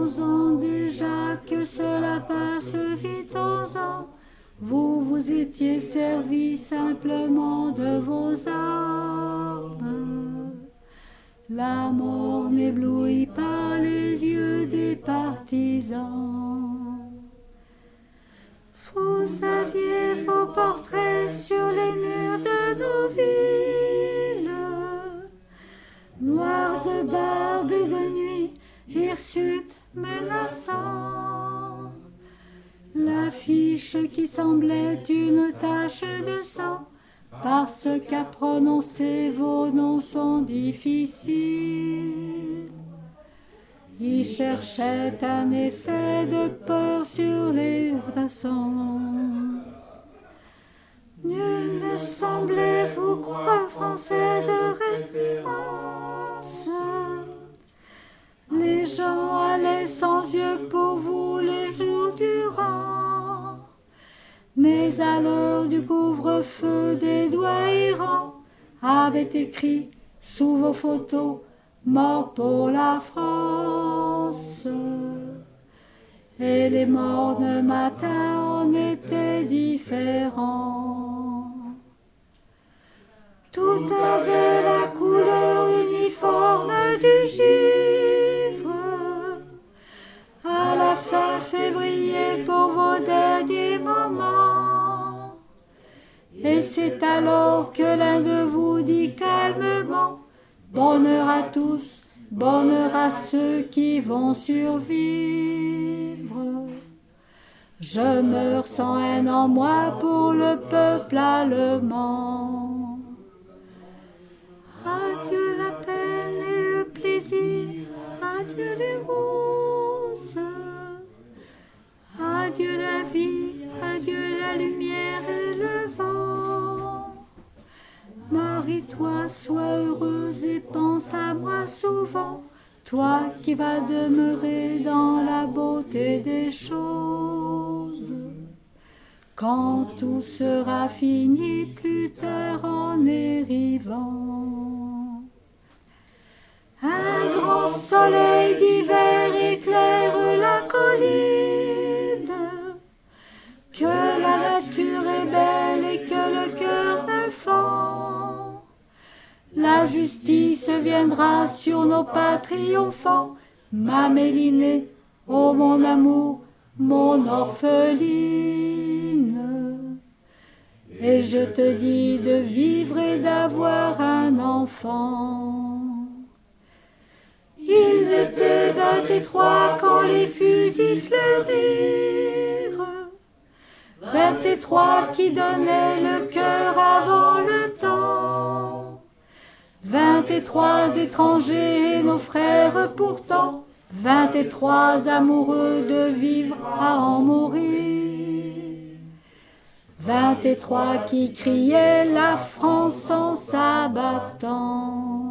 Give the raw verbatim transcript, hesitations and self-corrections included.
douze ans déjà que cela passe vite aux ans. Vous vous étiez servi simplement de vos armes. La mort n'éblouit pas les yeux des partisans. Vous aviez vos portraits sur les murs de nos villes, noirs de barbe et de nuit, hirsutes menaçants. L'affiche qui semblait une tache de sang, parce qu'à prononcer vos noms sont difficiles. Il cherchait un effet de peur sur les passants. Nul ne semblait vous croire français de référence. Les gens allaient sans yeux pour vous les jours durant. Mais à l'heure du couvre-feu, des doigts errants avaient écrit sous vos photos « Mort pour la France ». Et les mornes matins en étaient différents. Tout avait la couleur uniforme du givre. À la fin février pour vos derniers moments. Et c'est alors que l'un de vous dit calmement « Bonne heure à tous, bonne heure à ceux qui vont survivre. Je meurs sans haine en moi pour le peuple allemand. » Adieu la peine et le plaisir, adieu les roses. Adieu la vie, adieu la lumière et le vent. Marie-toi, sois heureuse et pense à moi souvent, toi qui vas demeurer dans la beauté des choses. Quand tout sera fini plus tard en arrivant. Un grand soleil d'hiver éclaire la colline, que la nature est belle et que le cœur me fend. La justice viendra sur nos pas triomphants, ma Mélinée, ô mon amour, mon orpheline. Et je te dis de vivre et d'avoir un enfant. Ils étaient vingt et trois quand les fusils fleurirent, vingt et trois qui donnaient le cœur avant le temps. Vingt et trois étrangers, nos frères pourtant, vingt et trois amoureux de vivre à en mourir. Vingt et trois qui criaient la France en s'abattant.